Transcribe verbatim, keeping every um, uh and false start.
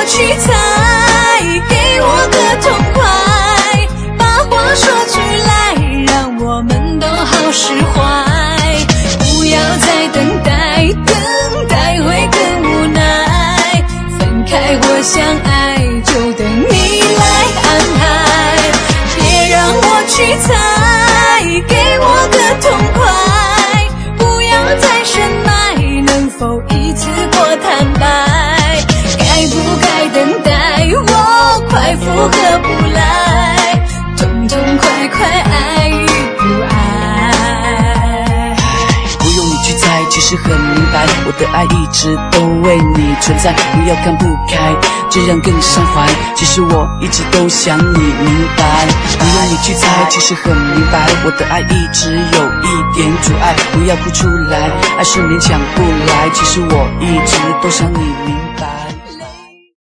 去猜，给我个痛快，把话说出来，让我们都好释怀。不要再等待，等待会更无奈，分开或相爱，就等你来安排。别让我去猜，给我个痛快，不要再深埋，能否一次过坦白？该不该等待，我快复合不来，痛痛快快爱与不爱。 不用你去猜，其实很明白，我的爱一直都为你存在，不要看不开，这样更伤怀。其实我一直都想你明白，不用你去猜，其实很明白，我的爱一直有一点阻碍，不要哭出来，爱是勉强不来，其实我一直都想你明白。